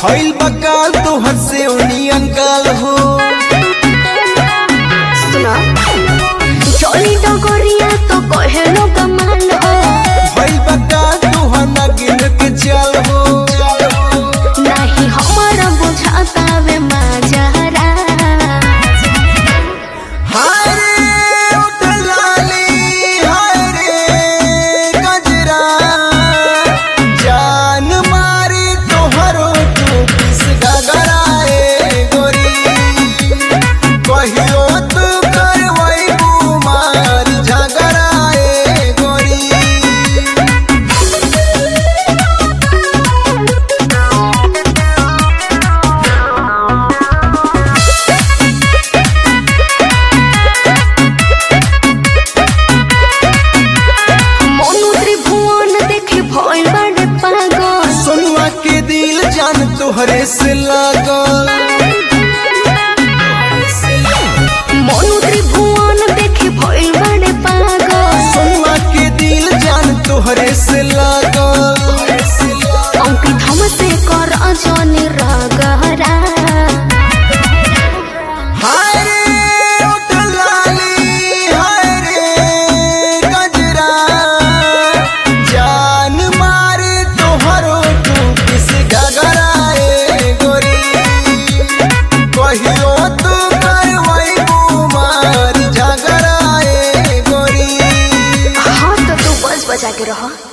भइल बकाल तोहर से उनी अंकल हो। सुना चली डगरिया तो कहे लोग मान हो। भइल बकाल तोहर नगिन के चल हो। नहीं हमारा बुझाता वे माजरा। हाय रे उठलाली हाय रे गजरा जान मारी तोहरो तू किस गगराए गोरी कहियो तू करवई बुमार झगड़ाए गोरी। सोनुआ के दिल जान तोहरे से लागल। मोनू त्रिभुवन देखे भइल बड़े पागल। सोनुआ के दिल जान तोहरे से लागल। अंकित हमसे कर अजनी रगहरा। हाय रे उठलाली हाय रे गजरा जान मारे तोहरो तू किस गगराए गोरी कहियो तू करवई बुमार झगड़ाए गोरी। हाँ तो तू बज बजा के रह।